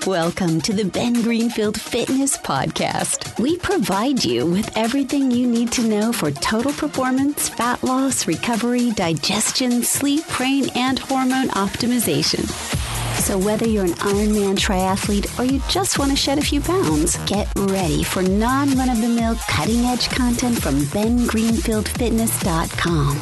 Welcome to the Ben Greenfield Fitness Podcast. We provide you with everything you need to know for total performance, fat loss, recovery, digestion, sleep, brain, and hormone optimization. So whether you're an Ironman triathlete or you just want to shed a few pounds, get ready for non-run-of-the-mill cutting-edge content from bengreenfieldfitness.com.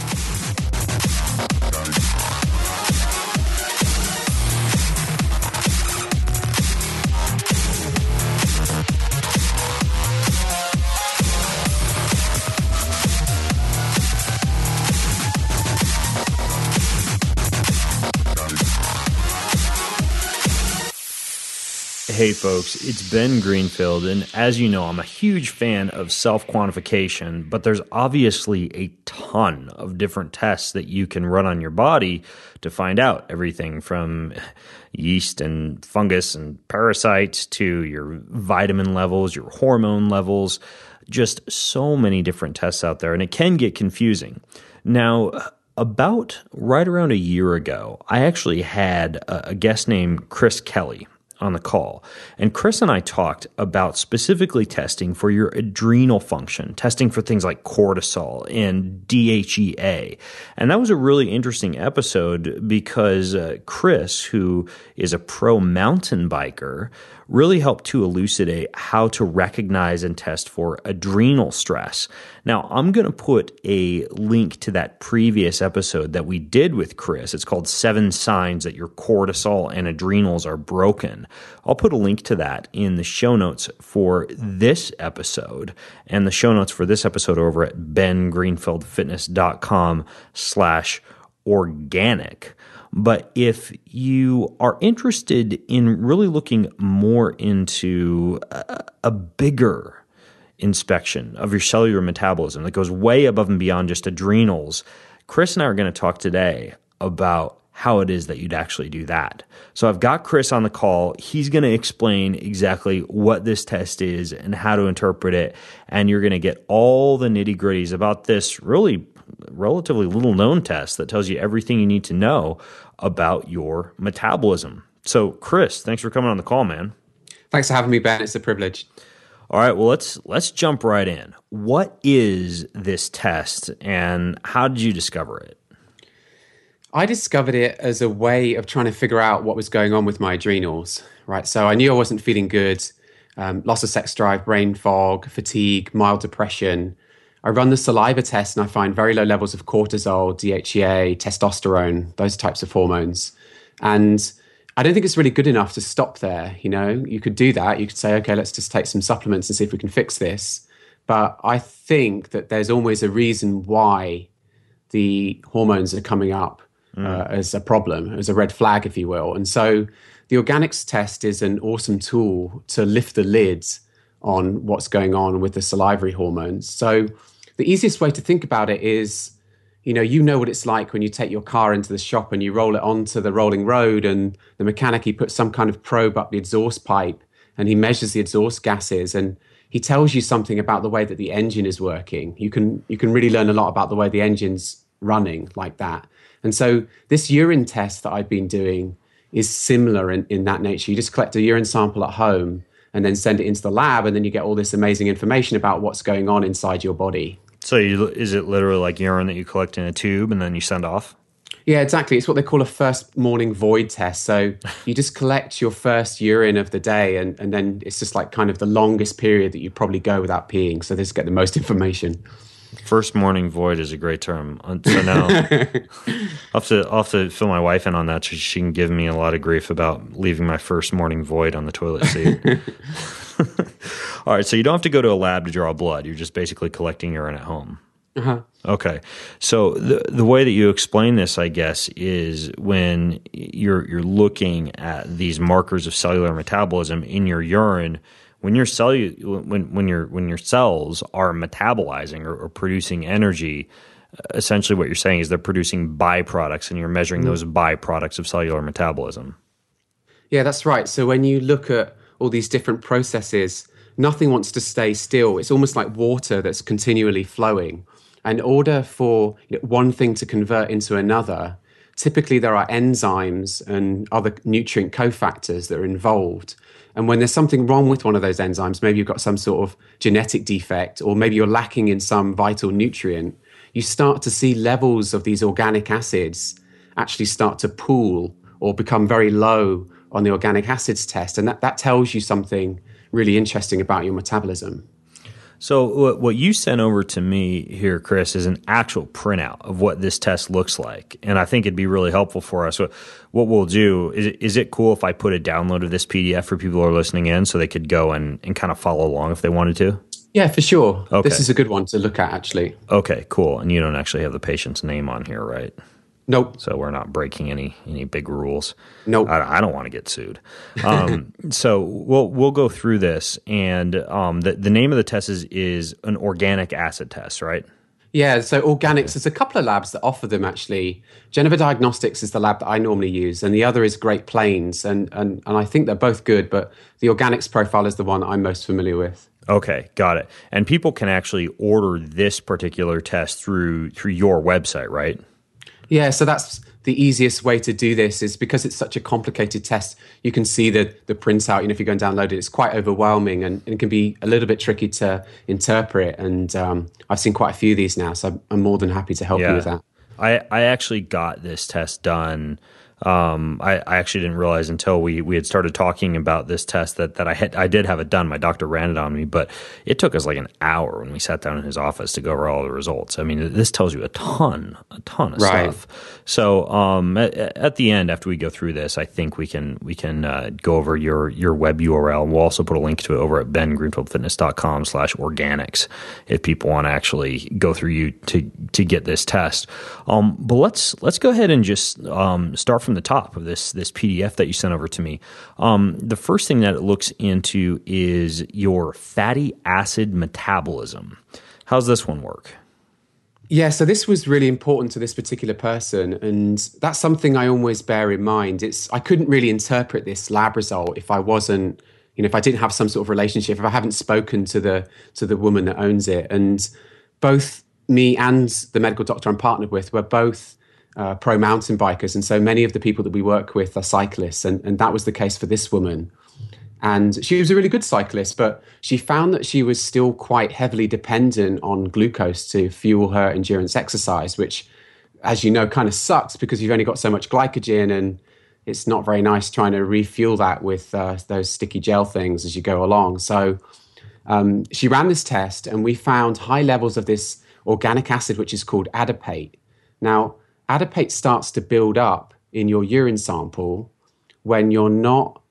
Hey folks, it's Ben Greenfield, and as you know, I'm a huge fan of self-quantification, but there's obviously a ton of different tests that you can run on your body to find out everything from yeast and fungus and parasites to your vitamin levels, your hormone levels, just so many different tests out there, and it can get confusing. Now, about right around a year ago, I actually had a guest named Chris Kelly on the call. And Chris and I talked about specifically testing for your adrenal function, testing for things like cortisol and DHEA. And that was a really interesting episode because Chris, who is a pro mountain biker, really helped to elucidate how to recognize and test for adrenal stress. Now, I'm going to put a link to that previous episode that we did with Chris. It's called 7 Signs That Your Cortisol and Adrenals Are Broken. I'll put a link to that in the show notes for this episode, and the show notes for this episode over at bengreenfieldfitness.com/organic. But if you are interested in really looking more into a bigger inspection of your cellular metabolism that goes way above and beyond just adrenals, Chris and I are going to talk today about how it is that you'd actually do that. So I've got Chris on the call. He's going to explain exactly what this test is and how to interpret it. And you're going to get all the nitty-gritties about this really relatively little known test that tells you everything you need to know about your metabolism. So Chris, thanks for coming on the call, man. Thanks for having me, Ben. It's a privilege. All right, well, let's jump right in. What is this test and how did you discover it? I discovered it as a way of trying to figure out what was going on with my adrenals, right? So I knew I wasn't feeling good, loss of sex drive, brain fog, fatigue, mild depression. I run the saliva test and I find very low levels of cortisol, DHEA, testosterone, those types of hormones. And I don't think it's really good enough to stop there. You know, you could do that. You could say, okay, let's just take some supplements and see if we can fix this. But I think that there's always a reason why the hormones are coming up as a problem, as a red flag, if you will. And so the organics test is an awesome tool to lift the lids on what's going on with the salivary hormones. So the easiest way to think about it is, you know what it's like when you take your car into the shop and you roll it onto the rolling road and the mechanic, he puts some kind of probe up the exhaust pipe and he measures the exhaust gases and he tells you something about the way that the engine is working. You can really learn a lot about the way the engine's running like that. And so this urine test that I've been doing is similar in that nature. You just collect a urine sample at home and then send it into the lab, and then you get all this amazing information about what's going on inside your body. So is it literally like urine that you collect in a tube and then you send off? Yeah, exactly. It's what they call a first morning void test. So you just collect your first urine of the day, and then it's just like kind of the longest period that you probably go without peeing. So just get the most information. First morning void is a great term. So now I'll have to fill my wife in on that so she can give me a lot of grief about leaving my first morning void on the toilet seat. All right, so you don't have to go to a lab to draw blood. You're just basically collecting urine at home. Uh-huh. Okay. So the way that you explain this, I guess, is when you're looking at these markers of cellular metabolism in your urine, when your cells are metabolizing or producing energy, essentially what you're saying is they're producing byproducts, and you're measuring those byproducts of cellular metabolism. Yeah, that's right. So when you look at all these different processes, nothing wants to stay still. It's almost like water that's continually flowing. And in order for one thing to convert into another, typically there are enzymes and other nutrient cofactors that are involved. And when there's something wrong with one of those enzymes, maybe you've got some sort of genetic defect, or maybe you're lacking in some vital nutrient, you start to see levels of these organic acids actually start to pool or become very low on the organic acids test. And that tells you something really interesting about your metabolism. So what you sent over to me here, Chris, is an actual printout of what this test looks like. And I think it'd be really helpful for us. So what we'll do, is it cool if I put a download of this PDF for people who are listening in so they could go and kind of follow along if they wanted to? Yeah, for sure. Okay. This is a good one to look at, actually. Okay, cool. And you don't actually have the patient's name on here, right? Nope. So we're not breaking any big rules. Nope. I don't want to get sued. So we'll go through this, and the name of the test is an organic acid test, right? Yeah. So organics. There's a couple of labs that offer them actually. Geneva Diagnostics is the lab that I normally use, and the other is Great Plains, and I think they're both good, but the organics profile is the one I'm most familiar with. Okay, got it. And people can actually order this particular test through your website, right? Yeah, so that's the easiest way to do this, is because it's such a complicated test. You can see the printout, if you go and download it, it's quite overwhelming and it can be a little bit tricky to interpret. And I've seen quite a few of these now, so I'm more than happy to help you with that. I actually got this test done. I actually didn't realize until we had started talking about this test that I did have it done. My doctor ran it on me, but it took us like an hour when we sat down in his office to go over all the results. I mean, this tells you a ton of stuff. So at the end, after we go through this, I think we can go over your web URL, and we'll also put a link to it over at bengreenfieldfitness.com/organics if people want to actually go through you to get this test. But let's go ahead and just start from the top of this PDF that you sent over to me. The first thing that it looks into is your fatty acid metabolism. How's this one work? Yeah, so this was really important to this particular person, and that's something I always bear in mind. I couldn't really interpret this lab result if I wasn't, if I didn't have some sort of relationship, if I haven't spoken to the woman that owns it. And both me and the medical doctor I'm partnered with were both pro mountain bikers, and so many of the people that we work with are cyclists, and that was the case for this woman. And she was a really good cyclist, but she found that she was still quite heavily dependent on glucose to fuel her endurance exercise, which, as you know, kind of sucks because you've only got so much glycogen, and it's not very nice trying to refuel that with those sticky gel things as you go along. So she ran this test, and we found high levels of this organic acid, which is called adipate. Now, adipate starts to build up in your urine sample when you're not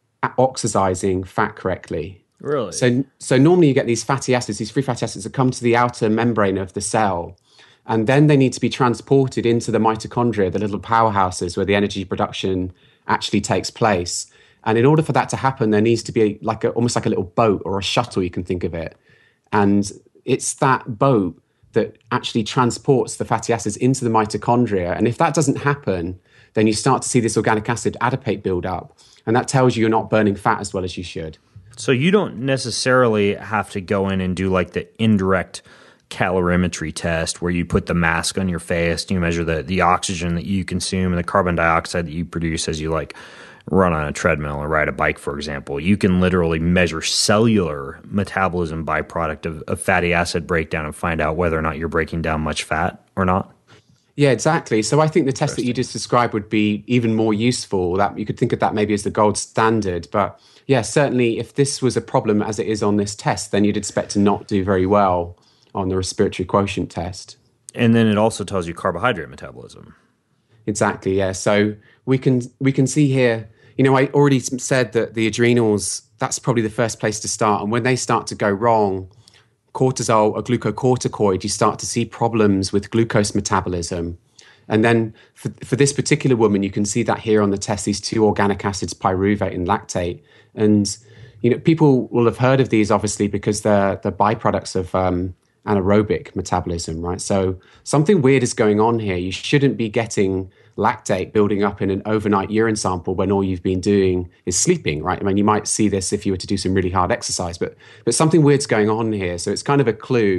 oxidizing fat correctly. Really? So normally you get these fatty acids, these free fatty acids that come to the outer membrane of the cell, and then they need to be transported into the mitochondria, the little powerhouses where the energy production actually takes place. And in order for that to happen, there needs to be almost like a little boat or a shuttle, you can think of it. And it's that boat that actually transports the fatty acids into the mitochondria. And if that doesn't happen, then you start to see this organic acid adipate build up. And that tells you you're not burning fat as well as you should. So you don't necessarily have to go in and do like the indirect calorimetry test where you put the mask on your face, you measure the oxygen that you consume and the carbon dioxide that you produce as you run on a treadmill or ride a bike, for example. You can literally measure cellular metabolism byproduct of fatty acid breakdown and find out whether or not you're breaking down much fat or not. Yeah, exactly. So I think the test that you just described would be even more useful. That you could think of that maybe as the gold standard. But yeah, certainly if this was a problem as it is on this test, then you'd expect to not do very well on the respiratory quotient test. And then it also tells you carbohydrate metabolism. Exactly, yeah. So we can see here, I already said that the adrenals, that's probably the first place to start. And when they start to go wrong, cortisol, a glucocorticoid, you start to see problems with glucose metabolism. And then for this particular woman, you can see that here on the test, these two organic acids, pyruvate and lactate. And, people will have heard of these, obviously, because they're the byproducts of anaerobic metabolism, right? So something weird is going on here. You shouldn't be getting lactate building up in an overnight urine sample when all you've been doing is sleeping, right? I mean, you might see this if you were to do some really hard exercise, but something weird's going on here. So it's kind of a clue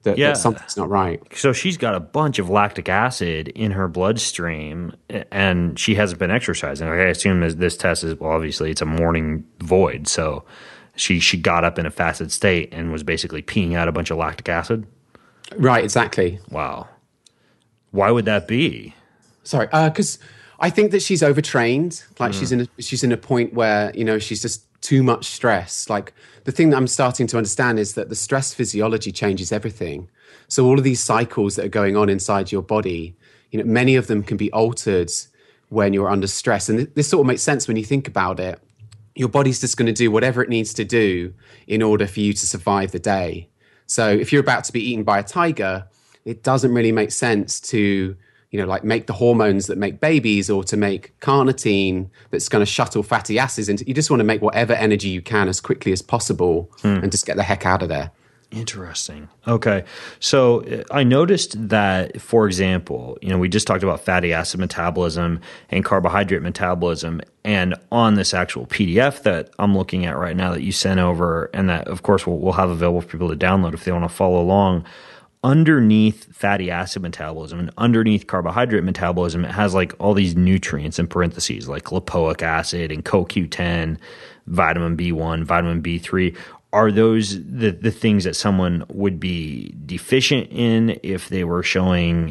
that something's not right. So she's got a bunch of lactic acid in her bloodstream, and she hasn't been exercising. Like, I assume this test is, well, obviously it's a morning void, so she got up in a fasted state and was basically peeing out a bunch of lactic acid? Right, exactly. Wow. Why would that be? Sorry, because I think that she's overtrained. Like she's in a point where, she's just too much stress. Like, the thing that I'm starting to understand is that the stress physiology changes everything. So all of these cycles that are going on inside your body, many of them can be altered when you're under stress. And this sort of makes sense when you think about it. Your body's just going to do whatever it needs to do in order for you to survive the day. So if you're about to be eaten by a tiger, it doesn't really make sense to make the hormones that make babies, or to make carnitine that's going to shuttle fatty acids into. You just want to make whatever energy you can as quickly as possible and just get the heck out of there. Interesting. Okay. So I noticed that, for example, we just talked about fatty acid metabolism and carbohydrate metabolism. And on this actual PDF that I'm looking at right now that you sent over, and that, of course, we'll have available for people to download if they want to follow along, underneath fatty acid metabolism and underneath carbohydrate metabolism, it has like all these nutrients in parentheses, like lipoic acid and CoQ10, vitamin B1, vitamin B3. Are those the things that someone would be deficient in if they were showing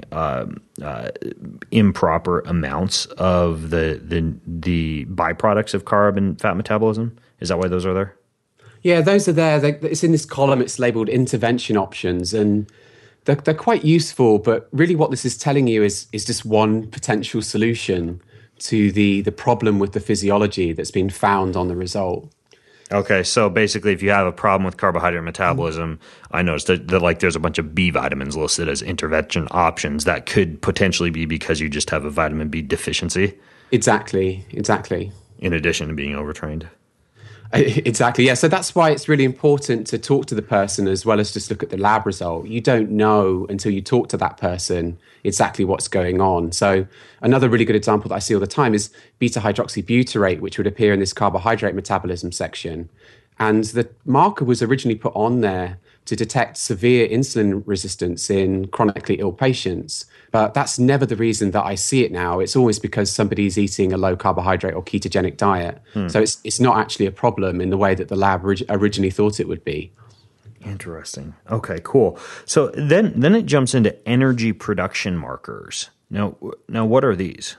improper amounts of the byproducts of carb and fat metabolism? Is that why those are there? Yeah, those are there. It's in this column. It's labeled intervention options, and they're quite useful. But really what this is telling you is just one potential solution to the problem with the physiology that's been found on the result. Okay, so basically, if you have a problem with carbohydrate metabolism, I noticed that like there's a bunch of B vitamins listed as intervention options that could potentially be because you just have a vitamin B deficiency. Exactly. In addition to being overtrained. Exactly, yeah. So that's why it's really important to talk to the person as well as just look at the lab result. You don't know until you talk to that person exactly what's going on. So another really good example that I see all the time is beta-hydroxybutyrate, which would appear in this carbohydrate metabolism section. And the marker was originally put on there to detect severe insulin resistance in chronically ill patients. But that's never the reason that I see it now. It's always because somebody's eating a low carbohydrate or ketogenic diet. So it's not actually a problem in the way that the lab originally thought it would be. Interesting. Okay, cool. So then it jumps into energy production markers. Now what are these?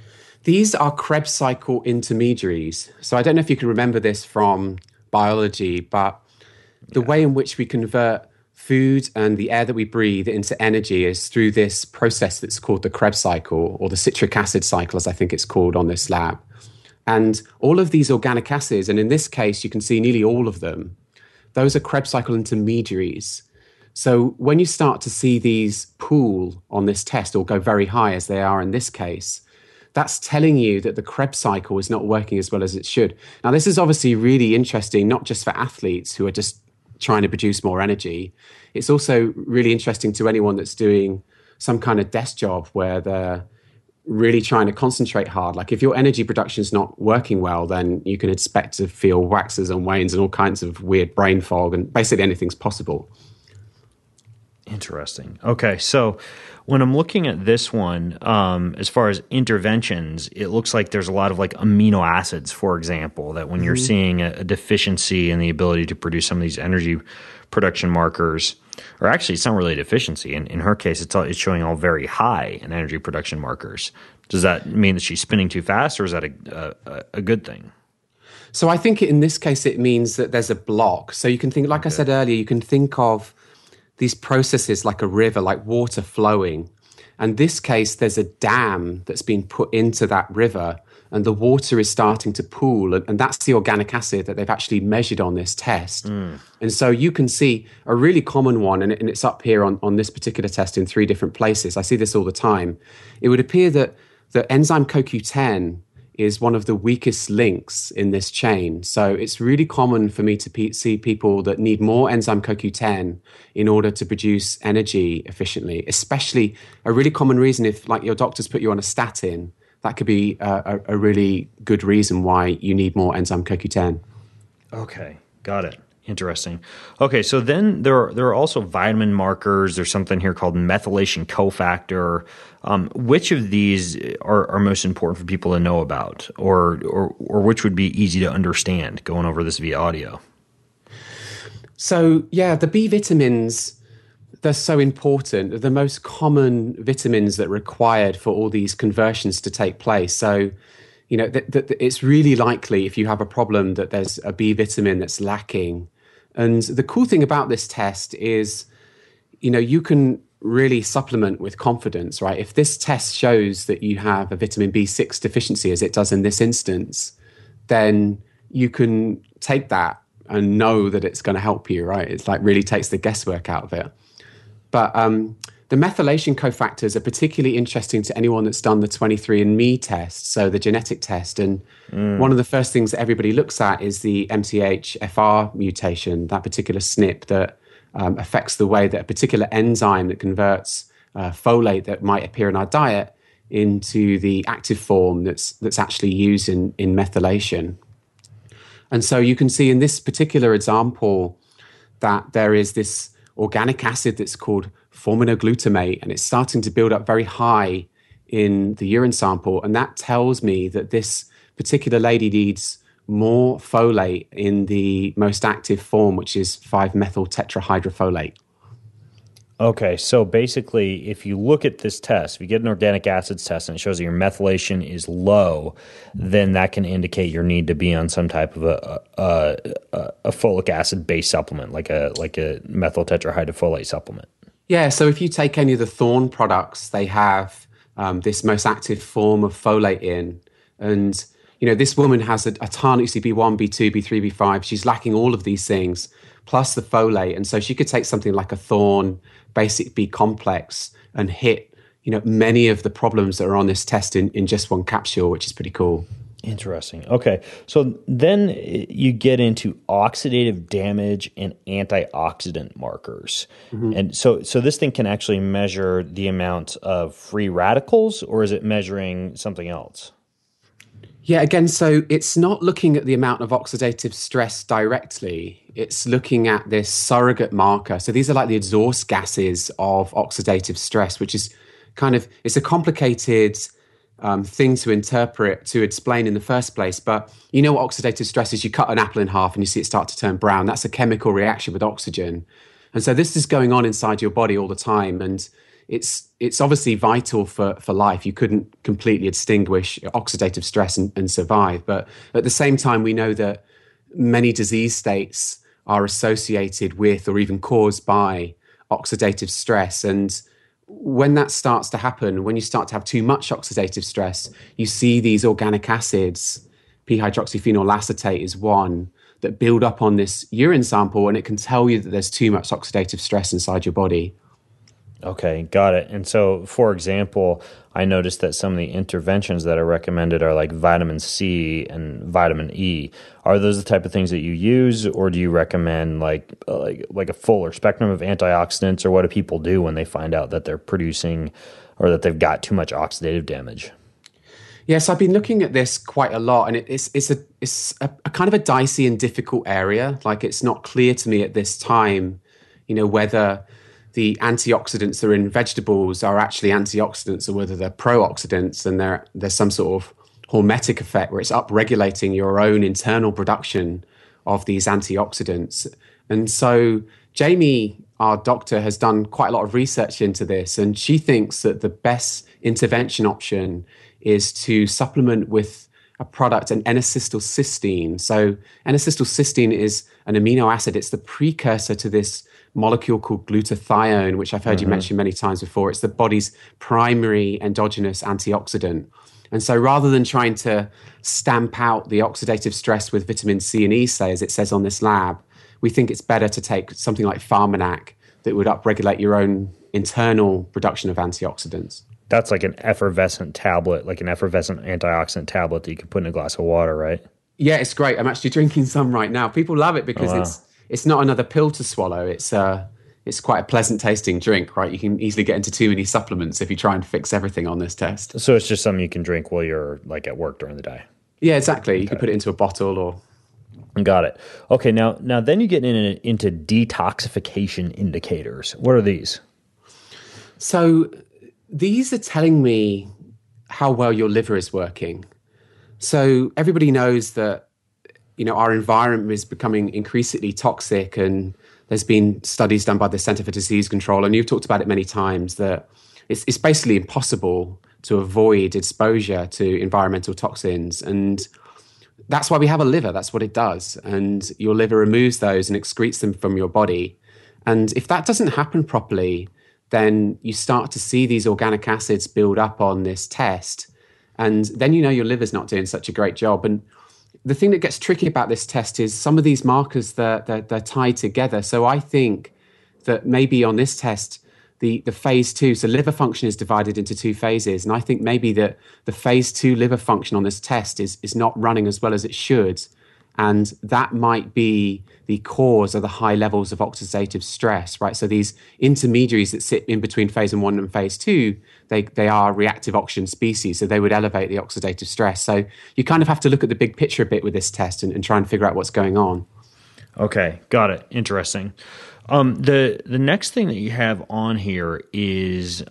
These are Krebs cycle intermediaries. So I don't know if you can remember this from biology, but the way in which we convert food and the air that we breathe into energy is through this process that's called the Krebs cycle, or the citric acid cycle, as I think it's called on this lab. And all of these organic acids, and in this case, you can see nearly all of them, those are Krebs cycle intermediaries. So when you start to see these pool on this test or go very high, as they are in this case, that's telling you that the Krebs cycle is not working as well as it should. Now, this is obviously really interesting, not just for athletes who are just trying to produce more energy. It's also really interesting to anyone that's doing some kind of desk job where they're really trying to concentrate hard. Like if your energy production is not working well, then you can expect to feel waxes and wanes and all kinds of weird brain fog, and basically anything's possible. Interesting. Okay, so when I'm looking at this one, as far as interventions, it looks like there's a lot of like amino acids, for example, that when you're seeing a deficiency in the ability to produce some of these energy production markers, or actually it's not really a deficiency. In her case, it's showing all very high in energy production markers. Does that mean that she's spinning too fast, or is that a good thing? So I think in this case, it means that there's a block. So you can think, like I said earlier, you can think of these processes like a river, like water flowing. And this case, there's a dam that's been put into that river, and the water is starting to pool. And that's the organic acid that they've actually measured on this test. And so you can see a really common one, and it's up here on this particular test in 3 different places. I see this all the time. It would appear that the enzyme CoQ10 is one of the weakest links in this chain. So it's really common for me to see people that need more enzyme CoQ10 in order to produce energy efficiently, especially a really common reason if like your doctor's put you on a statin, that could be a really good reason why you need more enzyme CoQ10. Okay, got it. Interesting. Okay, so then there are also vitamin markers. There's something here called methylation cofactor. Which of these are most important for people to know about, or which would be easy to understand going over this via audio? So yeah, the B vitamins, they're so important. They're the most common vitamins that are required for all these conversions to take place. So, you know, it's really likely if you have a problem that there's a B vitamin that's lacking. And the cool thing about this test is, you know, you can really supplement with confidence, right? If this test shows that you have a vitamin B6 deficiency, as it does in this instance, then you can take that and know that it's going to help you, right? It's like really takes the guesswork out of it. But the methylation cofactors are particularly interesting to anyone that's done the 23andMe test, so the genetic test. And one of the first things that everybody looks at is the MTHFR mutation, that particular SNP that affects the way that a particular enzyme that converts folate that might appear in our diet into the active form that's actually used in methylation. And so you can see in this particular example that there is this organic acid that's called forminoglutamate, and it's starting to build up very high in the urine sample. And that tells me that this particular lady needs more folate in the most active form, which is 5-methyl tetrahydrofolate. Okay, so basically, if you look at this test, if you get an organic acids test and it shows that your methylation is low, then that can indicate your need to be on some type of a folic acid-based supplement, like a methyl tetrahydrofolate supplement. Yeah, so if you take any of the Thorne products, they have this most active form of folate in. And, you know, this woman has a ton, you see B1, B2, B3, B5. She's lacking all of these things, plus the folate. And so she could take something like a Thorne basic B complex and hit, you know, many of the problems that are on this test in just one capsule, which is pretty cool. Interesting. Okay. So then you get into oxidative damage and antioxidant markers. Mm-hmm. And so this thing can actually measure the amount of free radicals, or is it measuring something else? Yeah, again, so it's not looking at the amount of oxidative stress directly. It's looking at this surrogate marker. So these are like the exhaust gases of oxidative stress, which is kind of, it's a complicated thing to interpret, to explain in the first place. But you know what oxidative stress is? You cut an apple in half and you see it start to turn brown. That's a chemical reaction with oxygen. And so this is going on inside your body all the time. And it's obviously vital for life. You couldn't completely extinguish oxidative stress and survive. But at the same time, we know that many disease states are associated with or even caused by oxidative stress. And when that starts to happen, when you start to have too much oxidative stress, you see these organic acids, p-hydroxyphenol acetate is one, that build up on this urine sample, and it can tell you that there's too much oxidative stress inside your body. Okay, got it. And so, for example, I noticed that some of the interventions that are recommended are like vitamin C and vitamin E. Are those the type of things that you use, or do you recommend like a fuller spectrum of antioxidants, or what do people do when they find out that they're producing or that they've got too much oxidative damage? Yes, I've been looking at this quite a lot, and it's a kind of a dicey and difficult area. Like, it's not clear to me at this time, you know, whether the antioxidants that are in vegetables are actually antioxidants or whether they're pro-oxidants, and there's some sort of hormetic effect where it's upregulating your own internal production of these antioxidants. And so Jamie, our doctor, has done quite a lot of research into this, and she thinks that the best intervention option is to supplement with a product, an N-acetylcysteine. So N-acetylcysteine is an amino acid. It's the precursor to this molecule called glutathione, which I've heard you mention many times before. It's the body's primary endogenous antioxidant. And so rather than trying to stamp out the oxidative stress with vitamin C and E, say, as it says on this lab, we think it's better to take something like Pharmanac that would upregulate your own internal production of antioxidants. That's like an effervescent tablet, like an effervescent antioxidant tablet that you can put in a glass of water, right? Yeah, it's great. I'm actually drinking some right now. People love it because it's not another pill to swallow. It's quite a pleasant tasting drink, right? You can easily get into too many supplements if you try and fix everything on this test. So it's just something you can drink while you're like at work during the day. Yeah, exactly. Okay. You can put it into a bottle or Got it. Okay, now then you get into detoxification indicators. What are these? So these are telling me how well your liver is working. So everybody knows that, our environment is becoming increasingly toxic, and there's been studies done by the Center for Disease Control, and you've talked about it many times, that it's basically impossible to avoid exposure to environmental toxins. And that's why we have a liver. That's what it does. And your liver removes those and excretes them from your body. And if that doesn't happen properly, then you start to see these organic acids build up on this test. And then your liver's not doing such a great job. And the thing that gets tricky about this test is some of these markers, they're tied together. So I think that maybe on this test, the phase 2, so liver function is divided into 2 phases. And I think maybe that the phase 2 liver function on this test is not running as well as it should. And that might be the cause of the high levels of oxidative stress, right? So these intermediaries that sit in between phase 1 and phase 2, they are reactive oxygen species. So they would elevate the oxidative stress. So you kind of have to look at the big picture a bit with this test and try and figure out what's going on. Okay, got it. Interesting. The next thing that you have on here is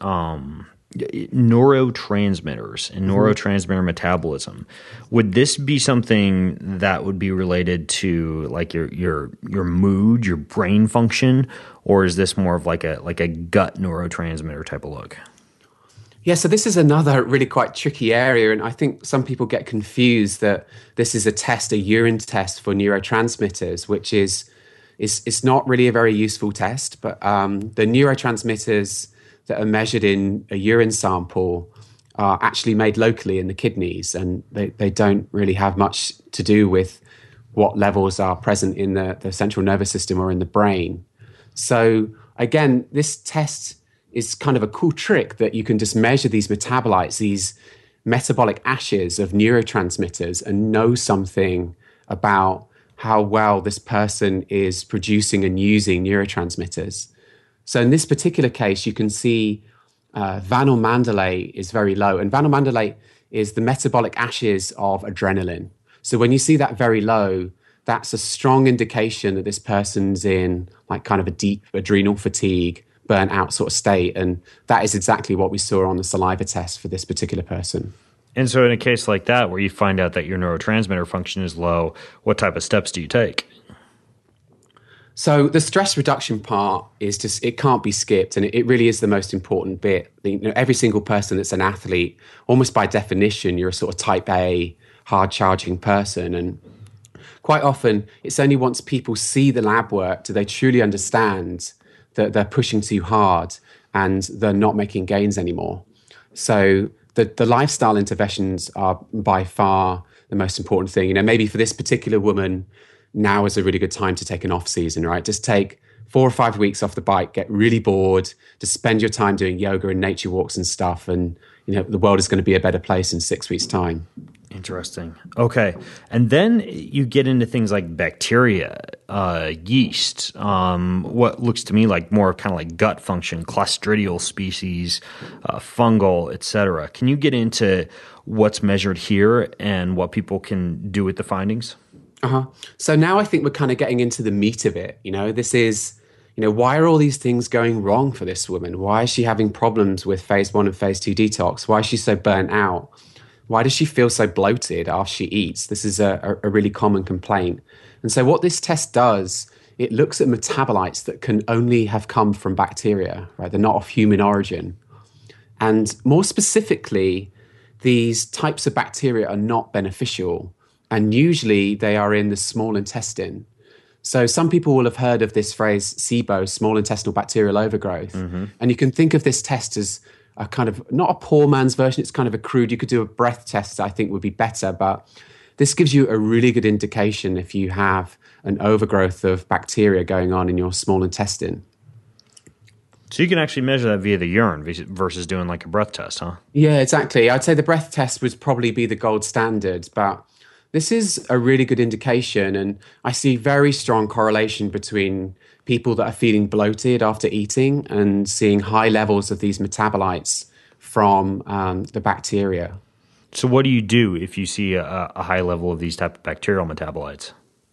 neurotransmitters and neurotransmitter metabolism. Would this be something that would be related to like your mood, your brain function, or is this more of like a gut neurotransmitter type of look? Yeah, so this is another really quite tricky area, and I think some people get confused that this is a urine test for neurotransmitters, which is not really a very useful test. But the neurotransmitters that are measured in a urine sample are actually made locally in the kidneys, and they don't really have much to do with what levels are present in the central nervous system or in the brain. So again, this test is kind of a cool trick that you can just measure these metabolites, these metabolic ashes of neurotransmitters, and know something about how well this person is producing and using neurotransmitters. So in this particular case, you can see vanilmandelate is very low. And vanilmandelate is the metabolic ashes of adrenaline. So when you see that very low, that's a strong indication that this person's in like kind of a deep adrenal fatigue, burnt out sort of state. And that is exactly what we saw on the saliva test for this particular person. And so in a case like that, where you find out that your neurotransmitter function is low, what type of steps do you take? So the stress reduction part is just, it can't be skipped. And it really is the most important bit. Every single person that's an athlete, almost by definition, you're a sort of type A, hard charging person. And quite often it's only once people see the lab work do they truly understand that they're pushing too hard and they're not making gains anymore. So the lifestyle interventions are by far the most important thing. Maybe for this particular woman, now is a really good time to take an off season, right? Just take 4 or 5 weeks off the bike, get really bored, just spend your time doing yoga and nature walks and stuff. And, the world is going to be a better place in 6 weeks' time. Interesting. Okay. And then you get into things like bacteria, yeast, what looks to me like more kind of like gut function, clostridial species, fungal, etc. Can you get into what's measured here and what people can do with the findings? So now I think we're kind of getting into the meat of it. This is, why are all these things going wrong for this woman? Why is she having problems with phase 1 and phase 2 detox? Why is she so burnt out? Why does she feel so bloated after she eats? This is a really common complaint. And so what this test does, it looks at metabolites that can only have come from bacteria, right? They're not of human origin. And more specifically, these types of bacteria are not beneficial. And usually they are in the small intestine. So some people will have heard of this phrase, SIBO, small intestinal bacterial overgrowth. Mm-hmm. And you can think of this test as a kind of, not a poor man's version, it's kind of a crude, you could do a breath test, I think would be better. But this gives you a really good indication if you have an overgrowth of bacteria going on in your small intestine. So you can actually measure that via the urine versus doing like a breath test, huh? Yeah, exactly. I'd say the breath test would probably be the gold standard, but this is a really good indication, and I see very strong correlation between people that are feeling bloated after eating and seeing high levels of these metabolites from the bacteria. So what do you do if you see a high level of these type of bacterial metabolites?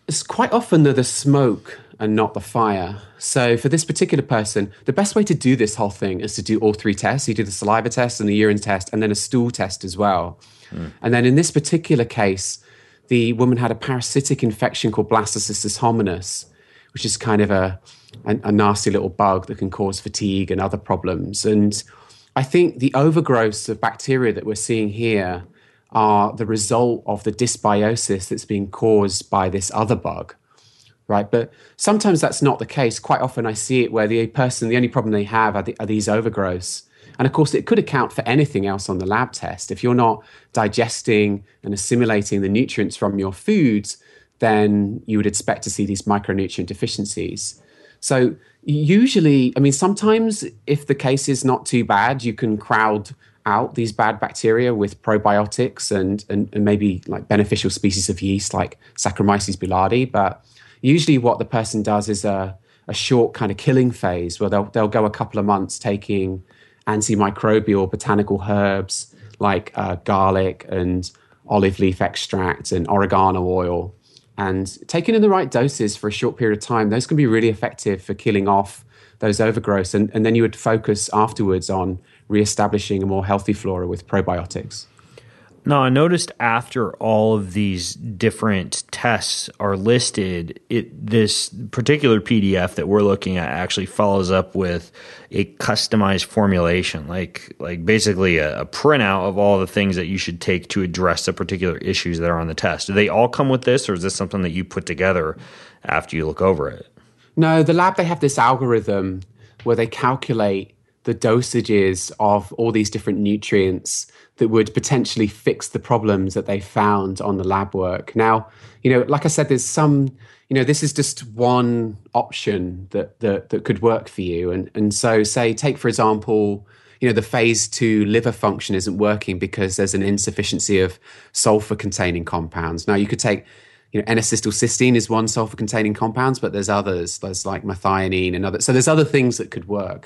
It's quite often the smoke and not the fire. So for this particular person, the best way to do this whole thing is to do all three tests. You do the saliva test and the urine test and then a stool test as well. And then in this particular case, the woman had a parasitic infection called Blastocystis hominis, which is kind of a nasty little bug that can cause fatigue and other problems. And I think the overgrowth of bacteria that we're seeing here are the result of the dysbiosis that's being caused by this other bug, right? But sometimes that's not the case. Quite often I see it where the only problem they have are these overgrowths. And of course, it could account for anything else on the lab test. If you're not digesting and assimilating the nutrients from your foods, then you would expect to see these micronutrient deficiencies. So usually, I mean, sometimes if the case is not too bad, you can crowd out these bad bacteria with probiotics and maybe like beneficial species of yeast like Saccharomyces boulardii. But usually what the person does is a short kind of killing phase where they'll go a couple of months taking antimicrobial botanical herbs like garlic and olive leaf extract and oregano oil. And taken in the right doses for a short period of time, those can be really effective for killing off those overgrowths. And then you would focus afterwards on reestablishing a more healthy flora with probiotics. Now, I noticed after all of these different tests are listed, this particular PDF that we're looking at actually follows up with a customized formulation, like basically a printout of all the things that you should take to address the particular issues that are on the test. Do they all come with this, or is this something that you put together after you look over it? No, the lab, they have this algorithm where they calculate the dosages of all these different nutrients that would potentially fix the problems that they found on the lab work. Now, like I said, there's some, this is just one option that could work for you. And so say, take, for example, the phase 2 liver function isn't working because there's an insufficiency of sulfur-containing compounds. Now, you could take, N-acetylcysteine is one sulfur-containing compounds, but there's others. There's like methionine and others. So there's other things that could work.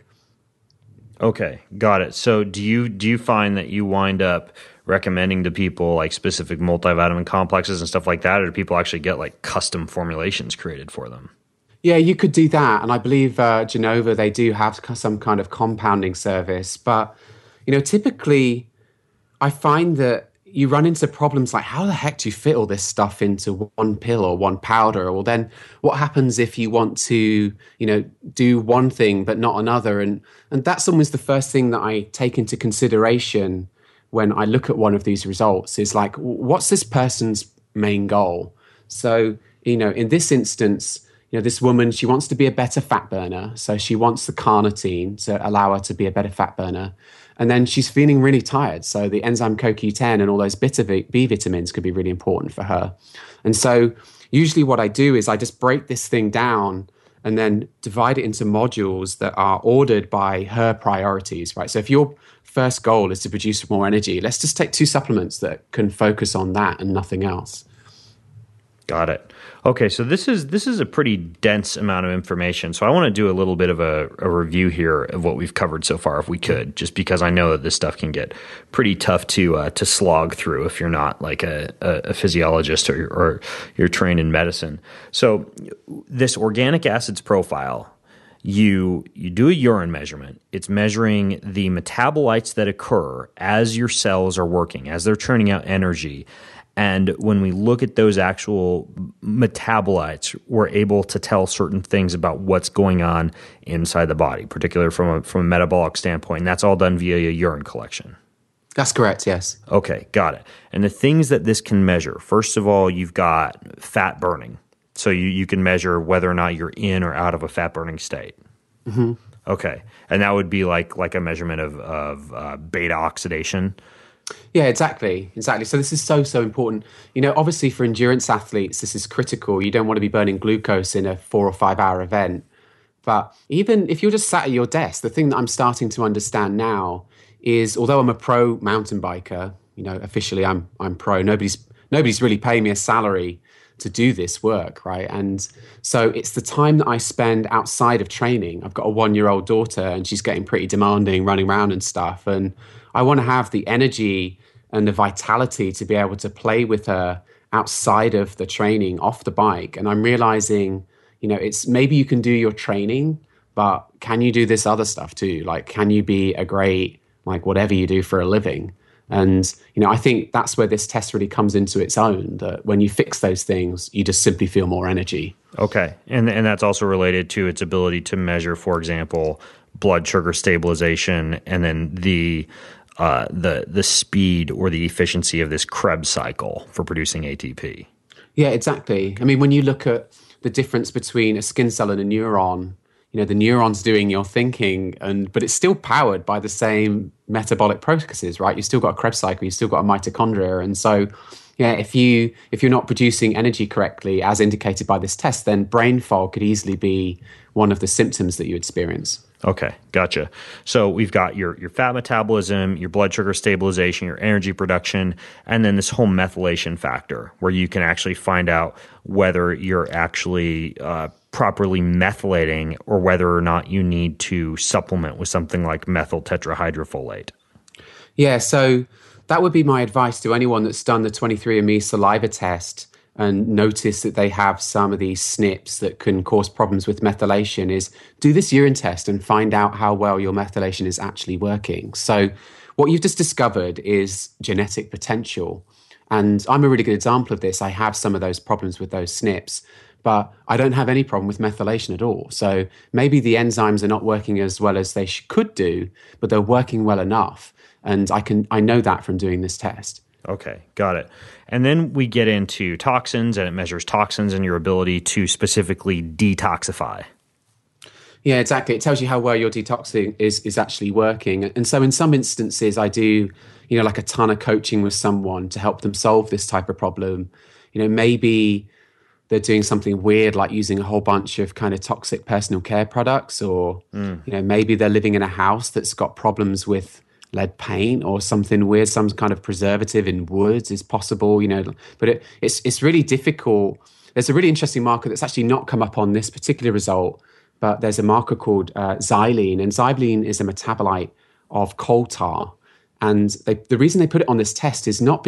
Okay, got it. So do you find that you wind up recommending to people like specific multivitamin complexes and stuff like that, or do people actually get like custom formulations created for them? Yeah, you could do that. And I believe Genova, they do have some kind of compounding service. But, typically I find that you run into problems like, how the heck do you fit all this stuff into one pill or one powder? Well, then what happens if you want to, do one thing but not another? And that's almost the first thing that I take into consideration when I look at one of these results is like, what's this person's main goal? So, in this instance, this woman, she wants to be a better fat burner. So she wants the carnitine to allow her to be a better fat burner. And then she's feeling really tired. So the enzyme CoQ10 and all those B vitamins could be really important for her. And so usually what I do is I just break this thing down and then divide it into modules that are ordered by her priorities, right? So if your first goal is to produce more energy, let's just take 2 supplements that can focus on that and nothing else. Got it. Okay, so this is a pretty dense amount of information. So I want to do a little bit of a review here of what we've covered so far, if we could, just because I know that this stuff can get pretty tough to slog through if you're not like a physiologist or you're trained in medicine. So this organic acids profile, you do a urine measurement. It's measuring the metabolites that occur as your cells are working, as they're churning out energy. And when we look at those actual metabolites, we're able to tell certain things about what's going on inside the body, particularly from a metabolic standpoint. And that's all done via a urine collection. That's correct, yes. Okay, got it. And the things that this can measure, first of all, you've got fat burning. So you can measure whether or not you're in or out of a fat burning state. Mm-hmm. Okay. And that would be like a measurement of beta oxidation. Yeah, exactly. So this is so important. Obviously for endurance athletes, this is critical. You don't want to be burning glucose in a 4 or 5 hour event. But even if you're just sat at your desk, the thing that I'm starting to understand now is, although I'm a pro mountain biker, officially I'm pro. Nobody's really paying me a salary to do this work, right? And so it's the time that I spend outside of training. I've got a 1-year-old daughter and she's getting pretty demanding, running around and stuff. And I want to have the energy and the vitality to be able to play with her outside of the training off the bike. And I'm realizing, it's maybe you can do your training, but can you do this other stuff too? Like, can you be a great, like, whatever you do for a living? And, I think that's where this test really comes into its own, that when you fix those things, you just simply feel more energy. Okay. And that's also related to its ability to measure, for example, blood sugar stabilization, and then the speed or the efficiency of this Krebs cycle for producing ATP. Yeah, exactly. I mean, when you look at the difference between a skin cell and a neuron, the neuron's doing your thinking, but it's still powered by the same metabolic processes, right? You've still got a Krebs cycle, you've still got a mitochondria. And so, yeah, if you're not producing energy correctly, as indicated by this test, then brain fog could easily be one of the symptoms that you experience. Okay, gotcha. So we've got your fat metabolism, your blood sugar stabilization, your energy production, and then this whole methylation factor, where you can actually find out whether you're actually properly methylating or whether or not you need to supplement with something like methyl tetrahydrofolate. Yeah, so that would be my advice to anyone that's done the 23andMe saliva test and notice that they have some of these SNPs that can cause problems with methylation, is do this urine test and find out how well your methylation is actually working. So what you've just discovered is genetic potential. And I'm a really good example of this. I have some of those problems with those SNPs, but I don't have any problem with methylation at all. So maybe the enzymes are not working as well as they could do, but they're working well enough. And I know that from doing this test. Okay, got it. And then we get into toxins, and it measures toxins and your ability to specifically detoxify. Yeah, exactly. It tells you how well your detoxing is actually working. And so in some instances, I do, like a ton of coaching with someone to help them solve this type of problem. Maybe they're doing something weird, like using a whole bunch of kind of toxic personal care products, or, maybe they're living in a house that's got problems with lead paint or something weird, some kind of preservative in woods is possible, but it's really difficult. There's a really interesting marker that's actually not come up on this particular result, but there's a marker called xylene, and xylene is a metabolite of coal tar. And the reason they put it on this test is not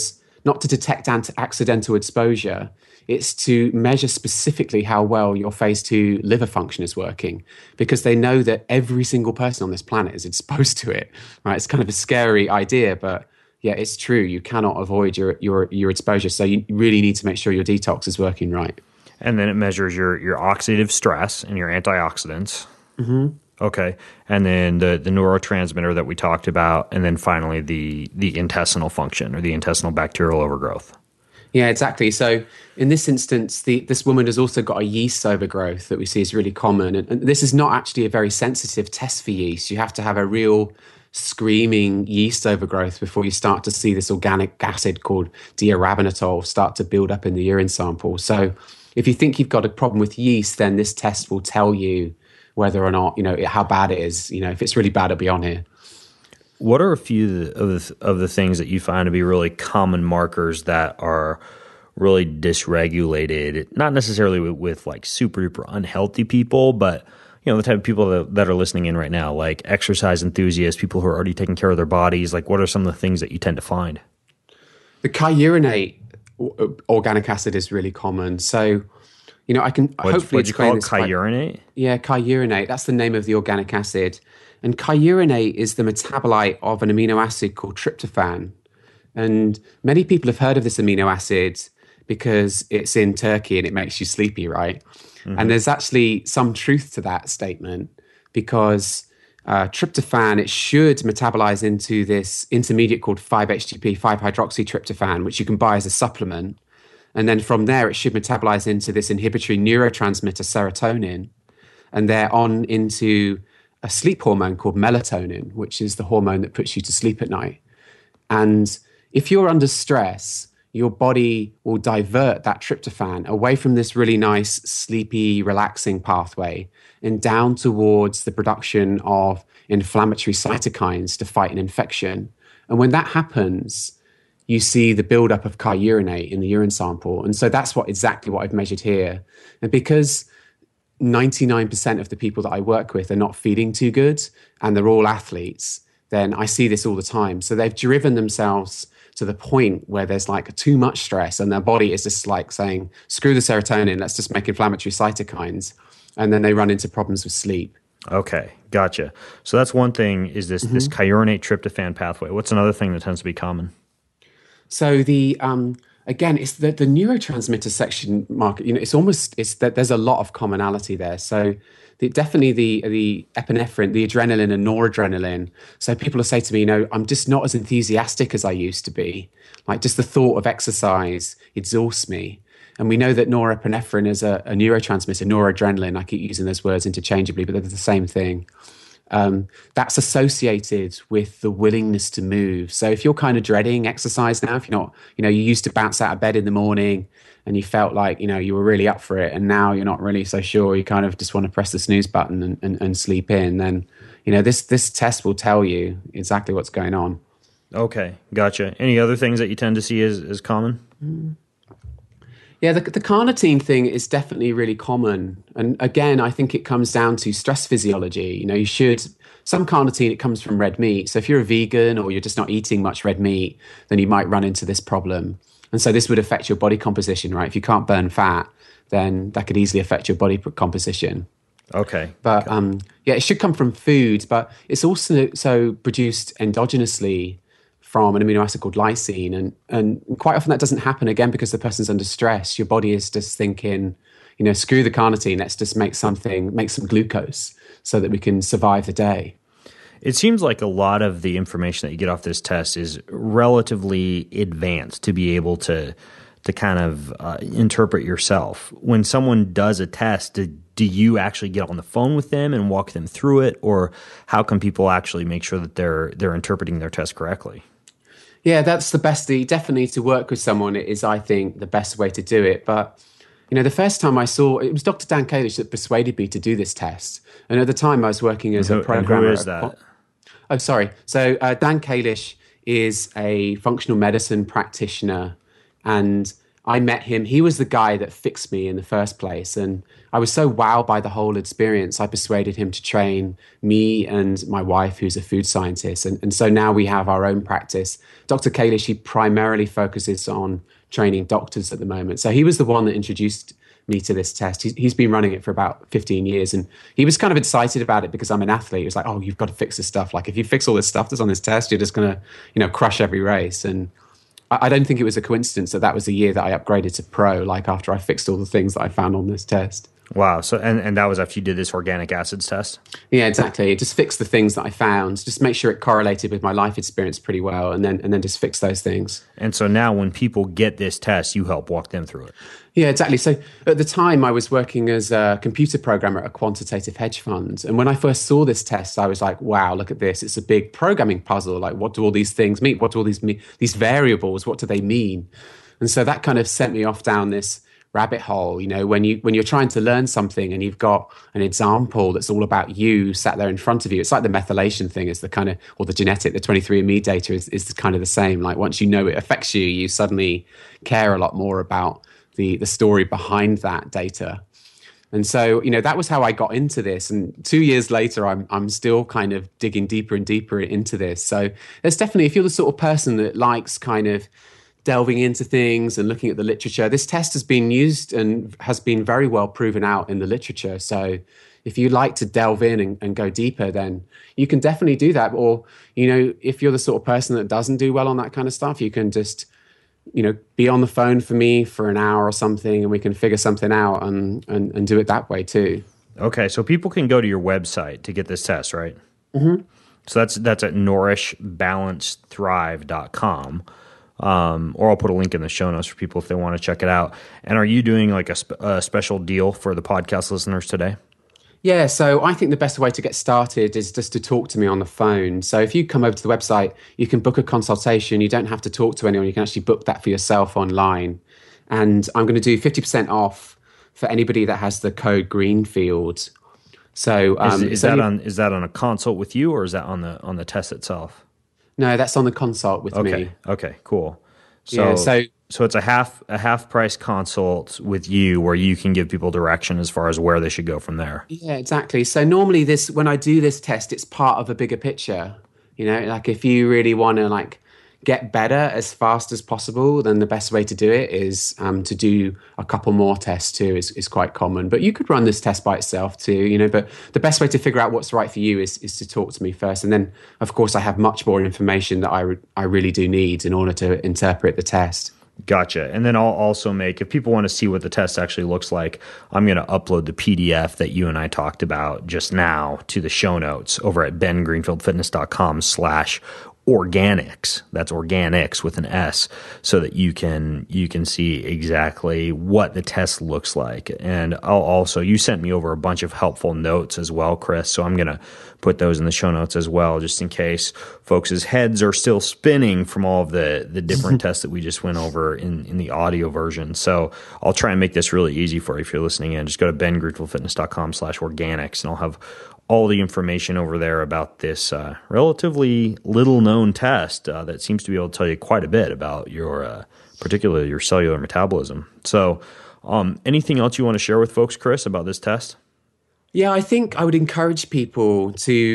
to detect accidental exposure. It's to measure specifically how well your phase 2 liver function is working, because they know that every single person on this planet is exposed to it, right? It's kind of a scary idea, but yeah, it's true. You cannot avoid your exposure. So you really need to make sure your detox is working right. And then it measures your oxidative stress and your antioxidants. Mm-hmm. Okay. And then the neurotransmitter that we talked about, and then finally the intestinal function or the intestinal bacterial overgrowth. Yeah, exactly. So in this instance, this woman has also got a yeast overgrowth that we see is really common. And this is not actually a very sensitive test for yeast. You have to have a real screaming yeast overgrowth before you start to see this organic acid called diarabinitol start to build up in the urine sample. So if you think you've got a problem with yeast, then this test will tell you whether or not, how bad it is. If it's really bad, it'll be on here. What are a few of the things that you find to be really common markers that are really dysregulated, not necessarily with like super duper unhealthy people, but the type of people that are listening in right now, like exercise enthusiasts, people who are already taking care of their bodies? Like, what are some of the things that you tend to find? The kyurinate organic acid is really common. So, I can hopefully explain this. Kyurinate? Yeah, kyurinate. That's the name of the organic acid. And kyurinate is the metabolite of an amino acid called tryptophan. And many people have heard of this amino acid because it's in Turkey and it makes you sleepy, right? Mm-hmm. And there's actually some truth to that statement, because tryptophan, it should metabolize into this intermediate called 5-HTP, 5-hydroxytryptophan, which you can buy as a supplement. And then from there, it should metabolize into this inhibitory neurotransmitter serotonin. And they're on into a sleep hormone called melatonin, which is the hormone that puts you to sleep at night. And if you're under stress, your body will divert that tryptophan away from this really nice, sleepy, relaxing pathway and down towards the production of inflammatory cytokines to fight an infection. And when that happens, you see the buildup of kyurinate in the urine sample. And so that's exactly what I've measured here. And because 99% of the people that I work with are not feeling too good and they're all athletes, then I see this all the time. So they've driven themselves to the point where there's like too much stress and their body is just like saying, screw the serotonin, let's just make inflammatory cytokines. And then they run into problems with sleep. Okay, gotcha. So that's one thing is this kyurinate tryptophan pathway. What's another thing that tends to be common? So the again, it's the neurotransmitter section, Mark. It's that there's a lot of commonality there. So definitely the epinephrine, the adrenaline and noradrenaline. So people will say to me, I'm just not as enthusiastic as I used to be. Like just the thought of exercise exhausts me. And we know that norepinephrine is a neurotransmitter, noradrenaline. I keep using those words interchangeably, but they're the same thing. That's associated with the willingness to move. So if you're kind of dreading exercise now, if you're not, you used to bounce out of bed in the morning and you felt like, you were really up for it, and now you're not really so sure, you kind of just want to press the snooze button and sleep in, then, this test will tell you exactly what's going on. Okay, gotcha. Any other things that you tend to see as common? Yeah, the carnitine thing is definitely really common. And again, I think it comes down to stress physiology. Some carnitine, it comes from red meat. So if you're a vegan or you're just not eating much red meat, then you might run into this problem. And so this would affect your body composition, right? If you can't burn fat, then that could easily affect your body composition. Okay. But it should come from foods, but it's also produced endogenously from an amino acid called lysine. And quite often that doesn't happen, again, because the person's under stress. Your body is just thinking, screw the carnitine, let's just make some glucose so that we can survive the day. It seems like a lot of the information that you get off this test is relatively advanced to be able to kind of interpret yourself. When someone does a test, do you actually get on the phone with them and walk them through it? Or how can people actually make sure that they're interpreting their test correctly? Yeah, that's the best. Definitely to work with someone is, I think, the best way to do it. But, the first time I saw, it was Dr. Dan Kalish that persuaded me to do this test. And at the time I was working as a programmer. Who is that? Oh, sorry. So Dan Kalish is a functional medicine practitioner. And I met him. He was the guy that fixed me in the first place. And I was so wowed by the whole experience, I persuaded him to train me and my wife, who's a food scientist. And so now we have our own practice. Dr. Kalish, he primarily focuses on training doctors at the moment. So he was the one that introduced me to this test. He's been running it for about 15 years. And he was kind of excited about it because I'm an athlete. He was like, oh, you've got to fix this stuff. Like if you fix all this stuff that's on this test, you're just going to, crush every race. And I don't think it was a coincidence that was the year that I upgraded to pro, like after I fixed all the things that I found on this test. Wow. So, and that was after you did this organic acids test? Yeah, exactly. It just fixed the things that I found, just make sure it correlated with my life experience pretty well, and then just fix those things. And so now when people get this test, you help walk them through it. Yeah, exactly. So at the time I was working as a computer programmer at a quantitative hedge fund. And when I first saw this test, I was like, wow, look at this. It's a big programming puzzle. Like, what do all these things mean? What do all these variables, what do they mean? And so that kind of sent me off down this rabbit hole. When you're trying to learn something and you've got an example that's all about you sat there in front of you, it's like the methylation thing is the kind of, or the genetic, the 23andMe data is kind of the same. Like once you know it affects you, you suddenly care a lot more about the story behind that data. And so, that was how I got into this. And 2 years later, I'm still kind of digging deeper and deeper into this. So there's definitely, if you're the sort of person that likes kind of delving into things and looking at the literature, this test has been used and has been very well proven out in the literature. So if you like to delve in and go deeper, then you can definitely do that. Or, if you're the sort of person that doesn't do well on that kind of stuff, you can just, be on the phone for me for an hour or something, and we can figure something out and do it that way too. Okay, so people can go to your website to get this test, right? Mm-hmm. So that's at nourishbalancedthrive.com. Or I'll put a link in the show notes for people if they want to check it out. And are you doing like a special deal for the podcast listeners today? Yeah, so I think the best way to get started is just to talk to me on the phone. So if you come over to the website, you can book a consultation. You don't have to talk to anyone. You can actually book that for yourself online. And I'm going to do 50% off for anybody that has the code Greenfield. So is that on a consult with you, or is that on the test itself? No, that's on the consult with me. Okay, cool. So it's a half price consult with you where you can give people direction as far as where they should go from there. Yeah, exactly. So normally when I do this test, it's part of a bigger picture. Like if you really want to get better as fast as possible, then the best way to do it is to do a couple more tests too is quite common. But you could run this test by itself too, but the best way to figure out what's right for you is to talk to me first. And then, of course, I have much more information that I really do need in order to interpret the test. Gotcha. And then I'll also if people want to see what the test actually looks like, I'm going to upload the PDF that you and I talked about just now to the show notes over at bengreenfieldfitness.com/organics. That's organics with an S, so that you can see exactly what the test looks like. And you sent me over a bunch of helpful notes as well, Chris. So I'm going to put those in the show notes as well, just in case folks' heads are still spinning from all of the different tests that we just went over in the audio version. So I'll try and make this really easy for you if you're listening in. Just go to bengreenfieldfitness.com/organics, and I'll have all the information over there about this relatively little known test that seems to be able to tell you quite a bit about particularly your cellular metabolism. So anything else you want to share with folks, Chris, about this test? Yeah, I think I would encourage people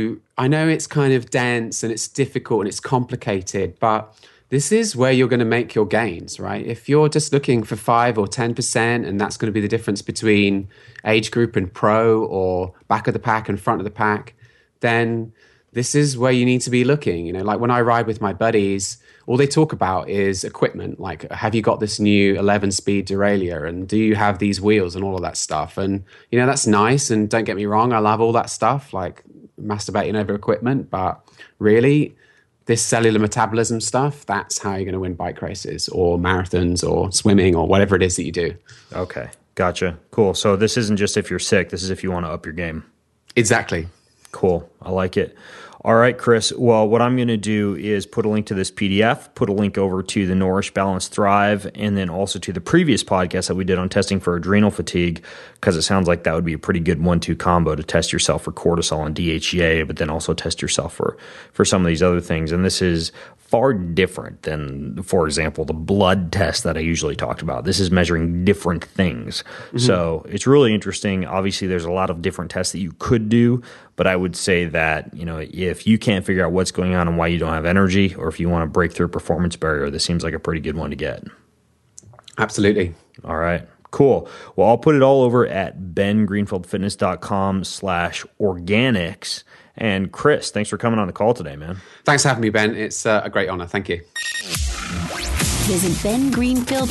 I know it's kind of dense and it's difficult and it's complicated, but this is where you're going to make your gains, right? If you're just looking for 5 or 10%, and that's going to be the difference between age group and pro, or back of the pack and front of the pack, then this is where you need to be looking. Like when I ride with my buddies, all they talk about is equipment. Like, have you got this new 11-speed derailleur? And do you have these wheels and all of that stuff? And, that's nice. And don't get me wrong, I love all that stuff, like masturbating over equipment. But really, this cellular metabolism stuff, that's how you're going to win bike races or marathons or swimming or whatever it is that you do. Okay. Gotcha. Cool. So this isn't just if you're sick. This is if you want to up your game. Exactly. Cool. I like it. All right, Chris. Well, what I'm going to do is put a link to this PDF, put a link over to the Nourish, Balance, Thrive, and then also to the previous podcast that we did on testing for adrenal fatigue, because it sounds like that would be a pretty good 1-2 combo to test yourself for cortisol and DHEA, but then also test yourself for some of these other things. And this is far different than, for example, the blood test that I usually talked about. This is measuring different things. Mm-hmm. So it's really interesting. Obviously, there's a lot of different tests that you could do, but I would say that, if you can't figure out what's going on and why you don't have energy, or if you want to break through a performance barrier, this seems like a pretty good one to get. Absolutely. All right. Cool. Well, I'll put it all over at bengreenfieldfitness.com/organics. And Chris, thanks for coming on the call today, man. Thanks for having me, Ben. It's a great honor. Thank you. Visit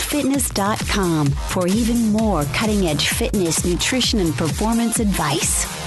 bengreenfieldfitness.com for even more cutting-edge fitness, nutrition, and performance advice.